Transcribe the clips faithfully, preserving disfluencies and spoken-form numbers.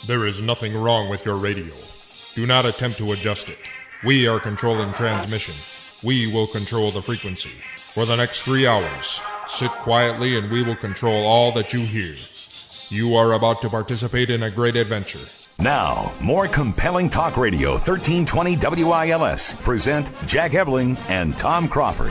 There is nothing wrong with your radio. Do not attempt to adjust it. We are controlling transmission. We will control the frequency. For the next three hours, sit quietly and we will control all that you hear. You are about to participate in a great adventure. Now, more compelling talk radio, thirteen twenty W I L S. Present Jack Ebling and Tom Crawford.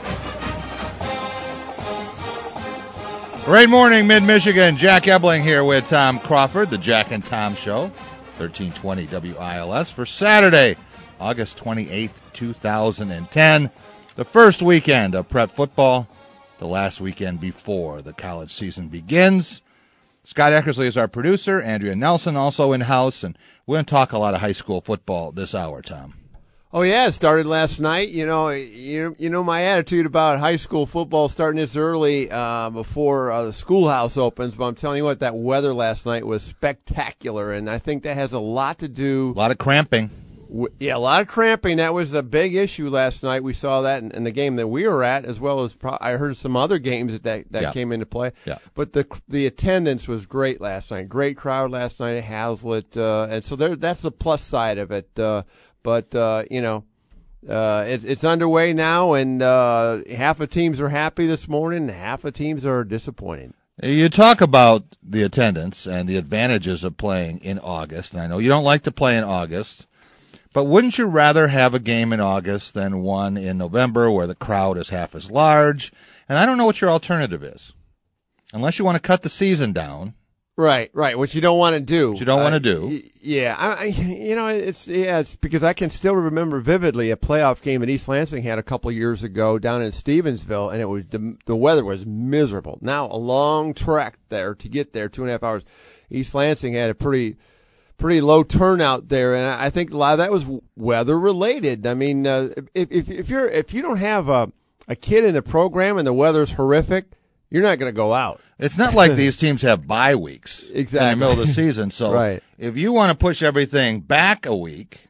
Great morning, Mid-Michigan. Jack Ebling here with Tom Crawford, the Jack and Tom Show, thirteen twenty W I L S, for Saturday, August twenty-eighth, two thousand ten, the first weekend of prep football, the last weekend before the college season begins. Scott Eckersley is our producer, Andrea Nelson also in-house, and we're going to talk a lot of high school football this hour, Tom. Oh, yeah, it started last night. You know, you, you know my attitude about high school football starting this early uh, before uh, the schoolhouse opens, but I'm telling you what, that weather last night was spectacular, and I think that has a lot to do. A lot of cramping. With, yeah, a lot of cramping. That was a big issue last night. We saw that in, in the game that we were at, as well as pro- I heard some other games that that, that yeah. came into play. Yeah. But the the attendance was great last night. Great crowd last night at Hazlitt, uh, and so there that's the plus side of it. Uh, but uh, you know. Uh, it's it's underway now, and uh, half of teams are happy this morning, and half of teams are disappointed. You talk about the attendance and the advantages of playing in August, and I know you don't like to play in August, but wouldn't you rather have a game in August than one in November where the crowd is half as large? And I don't know what your alternative is, unless you want to cut the season down. Right, right. What you don't want to do. What you don't uh, want to do. Y- yeah, I, I, you know, it's yeah, it's because I can still remember vividly a playoff game that East Lansing had a couple of years ago down in Stevensville, and it was the, the weather was miserable. Now a long trek there to get there, two and a half hours. East Lansing had a pretty, pretty low turnout there, and I think a lot of that was weather related. I mean, uh, if if if you're if you don't have a a kid in the program and the weather's horrific, you're not going to go out. It's not like these teams have bye weeks exactly. in the middle of the season. So right. if you want to push everything back a week,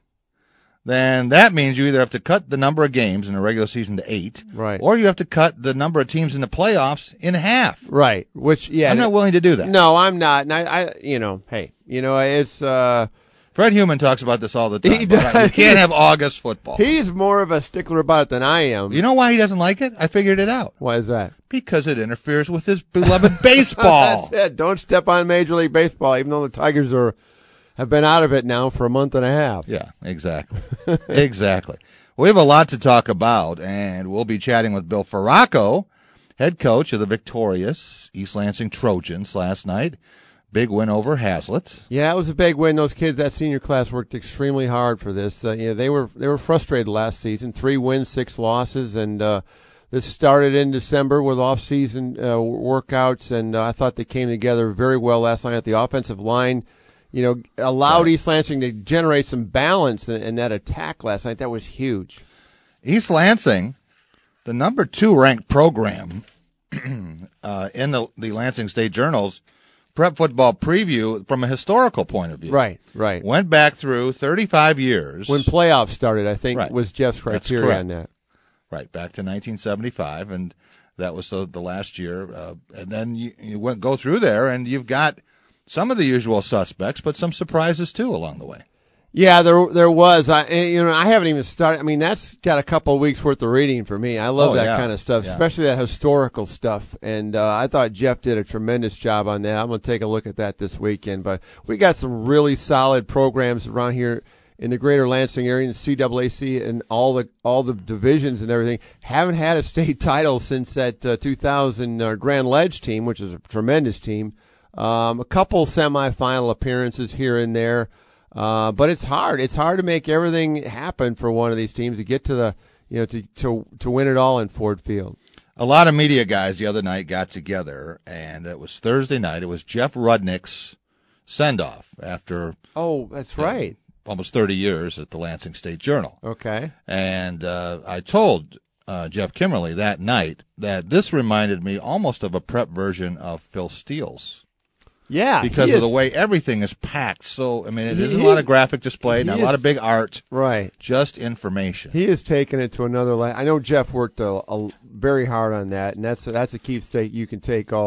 then that means you either have to cut the number of games in the regular season to eight, right. or you have to cut the number of teams in the playoffs in half. Right. Which, yeah. I'm not willing to do that. No, I'm not. And I, I you know, hey, you know, it's uh, – Fred Heumann talks about this all the time. He does. You can't have August football. He's more of a stickler about it than I am. You know why he doesn't like it? I figured it out. Why is that? Because it interferes with his beloved baseball. That's it. Don't step on Major League Baseball, even though the Tigers are have been out of it now for a month and a half. Yeah, exactly. exactly. We have a lot to talk about, and we'll be chatting with Bill Ferracco, head coach of the victorious East Lansing Trojans last night. Big win over Hazlitt. Yeah, it was a big win. Those kids, that senior class, worked extremely hard for this. Uh, you know, they were they were frustrated last season. Three wins, six losses, and uh, this started in December with off-season uh, workouts, and uh, I thought they came together very well last night at the offensive line. You know, allowed right. East Lansing to generate some balance in, in that attack last night. That was huge. East Lansing, the number two ranked program uh, in the, the Lansing State Journal's Prep Football Preview from a historical point of view. Right, right. Went back through thirty-five years. When playoffs started, I think, right. was Jeff's criteria on that. Right, back to nineteen seventy-five, and that was the, the last year. Uh, and then you, you went go through there, and you've got some of the usual suspects, but some surprises, too, along the way. Yeah, there there was. I you know I haven't even started. I mean, that's got a couple of weeks worth of reading for me. I love oh, that yeah. kind of stuff, yeah. especially that historical stuff. And uh, I thought Jeff did a tremendous job on that. I'm going to take a look at that this weekend. But we got some really solid programs around here in the greater Lansing area, in C double A C, and all the all the divisions and everything. Haven't had a state title since that uh, two thousand uh, Grand Ledge team, which is a tremendous team. Um, a couple semifinal appearances here and there. Uh, but it's hard. It's hard to make everything happen for one of these teams to get to the, you know, to, to, to win it all in Ford Field. A lot of media guys the other night got together, and it was Thursday night. It was Jeff Rudnick's send-off after. Oh, that's right. Know, almost thirty years at the Lansing State Journal. Okay. And uh, I told uh, Jeff Kimmerly that night that this reminded me almost of a prep version of Phil Steele's. Yeah, because of is. the way everything is packed. So, I mean, it he, isn't a lot of graphic display, not is, a lot of big art. Right. Just information. He has taken it to another level. I know Jeff worked a, a, very hard on that, and that's a, that's a keepsake you can take all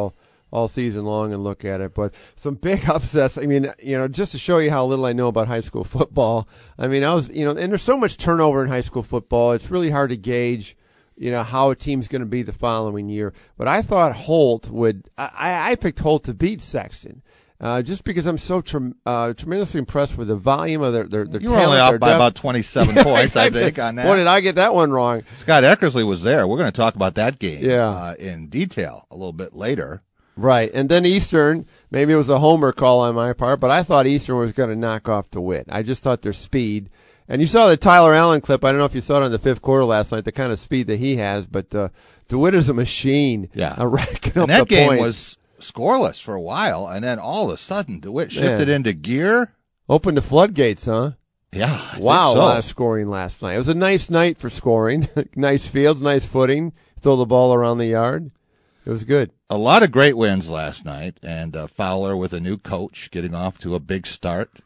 all season long and look at it. But some big upsets. I mean, you know, just to show you how little I know about high school football. I mean, I was, you know, and there's so much turnover in high school football. It's really hard to gauge, you know, how a team's going to be the following year. But I thought Holt would. I, I picked Holt to beat Sexton. Uh, just because I'm so tre- uh, tremendously impressed with the volume of their their, their You were talent, only off by depth. about twenty-seven points, I think, on that. Boy, did I get that one wrong. Scott Eckersley was there. We're going to talk about that game Yeah. uh, in detail a little bit later. Right, and then Eastern, maybe it was a homer call on my part, but I thought Eastern was going to knock off DeWitt. I just thought their speed, and you saw the Tyler Allen clip. I don't know if you saw it in the fifth quarter last night, the kind of speed that he has, but uh, DeWitt is a machine. Yeah. Uh, racking And up that the game points. was scoreless for a while, and then all of a sudden DeWitt shifted Man. into gear. Opened the floodgates, huh? Yeah. I Wow, think a so. lot of scoring last night. It was a nice night for scoring. Nice fields, nice footing, throw the ball around the yard. It was good. A lot of great wins last night, and uh, Fowler with a new coach getting off to a big start.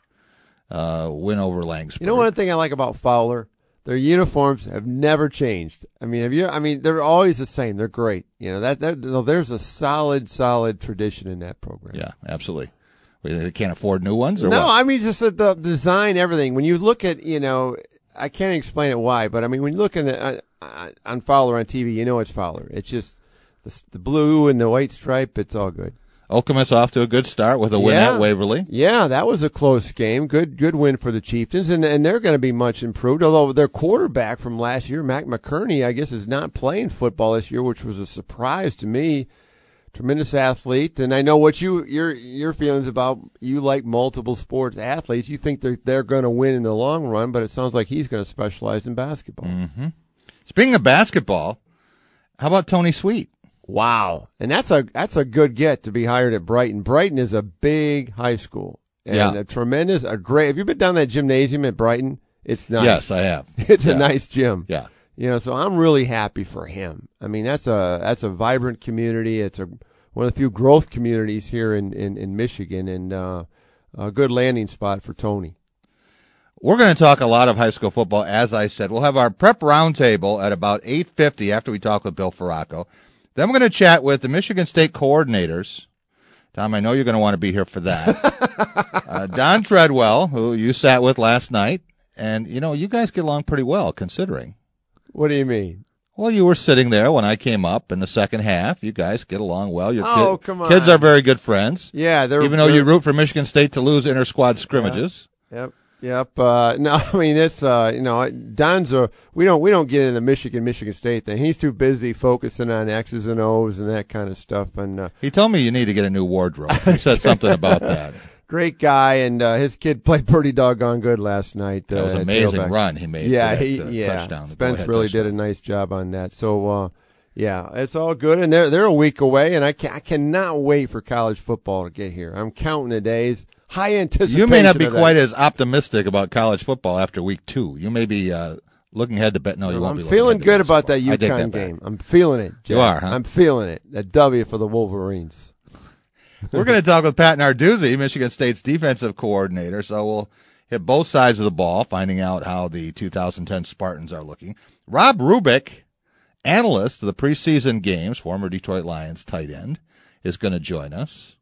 Uh, win over Langsburg. You know one thing I like about Fowler? Their uniforms have never changed. I mean, have you? I mean, they're always the same. They're great. You know that. that no, there's a solid, solid tradition in that program. Yeah, absolutely. They can't afford new ones, or No, what? I mean just the, the design, everything. When you look at, you know, I can't explain it why, but I mean when you look at the, uh, on Fowler on T V, you know it's Fowler. It's just the, the blue and the white stripe. It's all good. Okemos off to a good start with a win Yeah. at Waverly. Yeah, that was a close game. Good, good win for the Chieftains, and and they're going to be much improved. Although their quarterback from last year, Mac McCurney, I guess is not playing football this year, which was a surprise to me. Tremendous athlete, and I know what you your your feelings about. You like multiple sports athletes. You think they're they're going to win in the long run, but it sounds like he's going to specialize in basketball. Mm-hmm. Speaking of basketball, how about Tony Sweet? Wow, and that's a that's a good get to be hired at Brighton. Brighton is a big high school, and Yeah. a tremendous, a great. Have you been down that gymnasium at Brighton? It's nice. Yes, I have. It's Yeah. a nice gym. Yeah. You know, so I'm really happy for him. I mean, that's a that's a vibrant community. It's a one of the few growth communities here in, in, in Michigan, and uh, a good landing spot for Tony. We're going to talk a lot of high school football, as I said. We'll have our prep roundtable at about eight fifty after we talk with Bill Ferracco. Then we're going to chat with the Michigan State coordinators. Tom, I know you're going to want to be here for that. uh, Don Treadwell, who you sat with last night, and, you know, you guys get along pretty well, considering. What do you mean? Well, you were sitting there when I came up in the second half. You guys get along well. Your Oh, kid- come on. kids are very good friends. Yeah, they're Even though they're- you root for Michigan State to lose inter-squad scrimmages. Yep. Yep. Uh, no, I mean it's uh, you know Don's a we don't we don't get into the Michigan Michigan State thing. He's too busy focusing on X's and O's and that kind of stuff. And uh, He told me you need to get a new wardrobe. He said something about that. great guy, and uh, his kid played pretty doggone good last night. That was uh, an at amazing tailback. run he made. Yeah, for that, he uh, yeah. touchdown. the Spence go-ahead really touchdown. did a nice job on that. So uh, yeah, it's all good, and they're they're a week away, and I can, I cannot wait for college football to get here. I'm counting the days. High anticipation. You may not be of that. quite as optimistic about college football after week two. You may be uh, looking ahead to bet. No, you won't I'm be. looking feeling ahead to good about that basketball. I take UConn that back. game. I'm feeling it. Jack. You are, huh? I'm feeling it. A W for the Wolverines. We're going to talk with Pat Narduzzi, Michigan State's defensive coordinator. So we'll hit both sides of the ball, finding out how the two thousand ten Spartans are looking. Rob Rubick, analyst of the preseason games, former Detroit Lions tight end, is going to join us.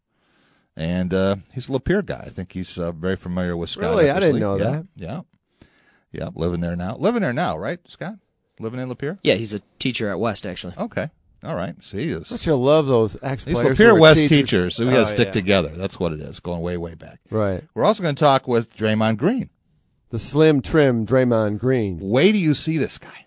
And uh, he's a Lapeer guy. I think he's uh, very familiar with Scott. Really? I didn't Eckersley. know yeah, that. Yeah. Yeah, living there now. Living there now, right, Scott? Living in Lapeer? Yeah, he's a teacher at West, actually. Okay. All right. See, Don't he's, you love those these ex-players? who Lapeer were West teachers? teachers, so we got Oh, to stick yeah. together. That's what it is, going way, way back. Right. We're also going to talk with Draymond Green. The slim, trim Draymond Green. Wait till you see this guy.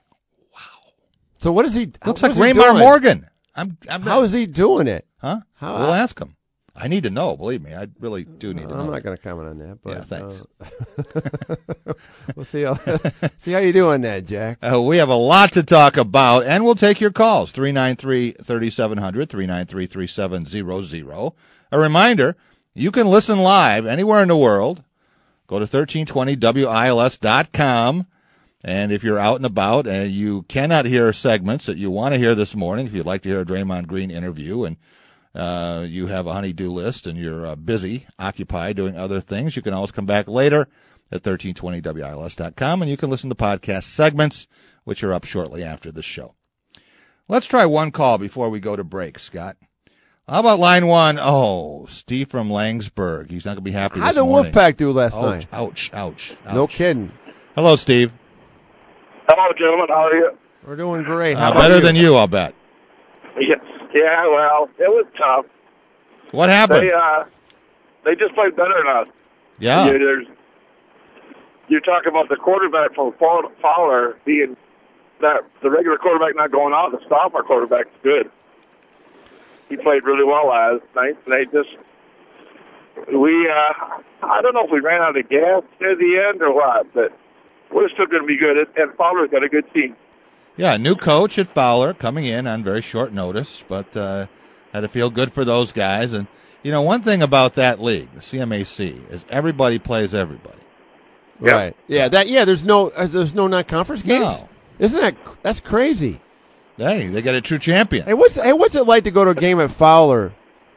So what is he? Looks what like is he Raymar doing? Morgan. I'm, I'm How is he doing it? Huh? How- we'll ask him. I need to know. Believe me, I really do need to know. I'm not going to comment on that. But, Yeah, thanks. uh, we'll see how see how you do on that, Jack. Uh, we have a lot to talk about, and we'll take your calls. three nine three, three seven zero zero, three nine three, three seven zero zero. A reminder, you can listen live anywhere in the world. Go to thirteen twenty W I L S dot com. And if you're out and about and you cannot hear segments that you want to hear this morning, if you'd like to hear a Draymond Green interview and uh, you have a honey-do list and you're uh, busy, occupied, doing other things, you can always come back later at thirteen twenty W I L S dot com, and you can listen to podcast segments, which are up shortly after the show. Let's try one call before we go to break, Scott. How about line one? Oh, Steve from Langsburg. He's not going to be happy How'd this the morning. Wolfpack do last ouch, night? Ouch, ouch, ouch. No kidding. Hello, Steve. Hello, gentlemen. How are you? We're doing great. How Uh, about better you? than you, I'll bet. Yes. Yeah, well, it was tough. What happened? They uh, they just played better than us. yeah. You, there's, you talk about the quarterback from Fowler being that the regular quarterback not going out. The sophomore quarterback's good. He played really well last night. They just we uh, I don't know if we ran out of gas near the end or what, but we're still going to be good. And Fowler's got a good team. Yeah, new coach at Fowler coming in on very short notice, but uh, had to feel good for those guys. And, you know, one thing about that league, the C M A C, is everybody plays everybody. Yeah. Right. Yeah. That. Yeah. There's no. Uh, there's no non-conference games. No. Isn't that? That's crazy. Hey, they got a true champion. Hey, what's hey, what's it like to go to a game at Fowler?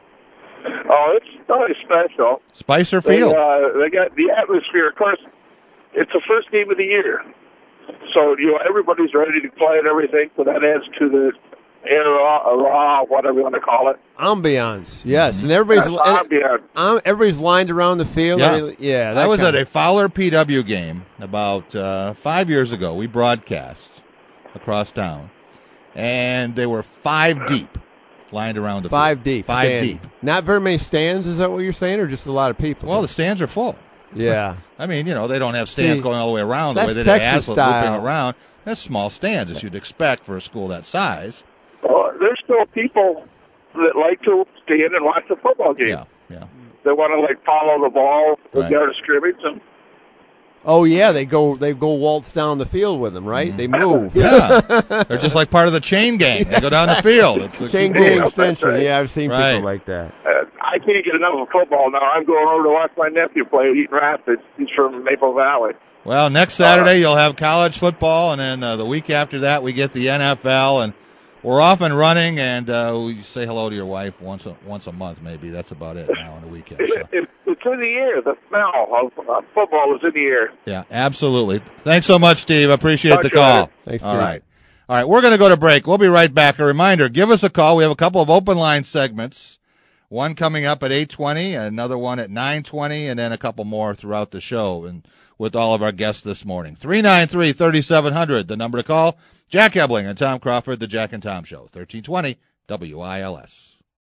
Oh, it's really special. Spicer They, Field. uh, they got the atmosphere. Of course, it's the first game of the year, so you know everybody's ready to play and everything. So that adds to the air, raw, whatever you want to call it. Ambiance. Yes, and everybody's Uh, and, ambiance. um, everybody's lined around the field. Yeah. I mean, yeah. That I was kind at of- a Fowler P W game about uh, five years ago. We broadcast across town, and they were five deep lined around the five field. deep. Five stand. deep. Not very many stands. Is that what you're saying, or just a lot of people? Well, the stands are full. yeah. I mean, you know, they don't have stands See, going all the way around the way that's they did Texas Aslan looping style. around. That's small stands, as you'd expect for a school that size. Well, there's still people that like to stand and watch the football game. Yeah, yeah. They want to like follow the ball, the Right. yard of scrimmage, and Oh yeah, they go they go waltz down the field with them, right? They move. Yeah, they're just like part of the chain gang. They go down the field. It's a Chain cool- gang Yeah, extension. that's right. Yeah, I've seen Right. people like that. uh, I can't get enough of football now. I'm going over to watch my nephew play at Eaton Rapids. He's from Maple Valley. Well, next Saturday you'll have college football, and then uh, the week after that we get the N F L, and we're off and running. And uh, we say hello to your wife once a, once a month, maybe. That's about it now on the weekend. So. It, it's in the air. The smell of uh, football is in the air. Yeah, absolutely. Thanks so much, Steve. Appreciate Talk the to you call. later. Thanks, All Steve. right. All right, we're going to go to break. We'll be right back. A reminder, give us a call. We have a couple of open line segments. One coming up at eight twenty, another one at nine twenty, and then a couple more throughout the show and with all of our guests this morning. three nine three, three seven zero zero, the number to call. Jack Ebling and Tom Crawford, The Jack and Tom Show, thirteen twenty W I L S.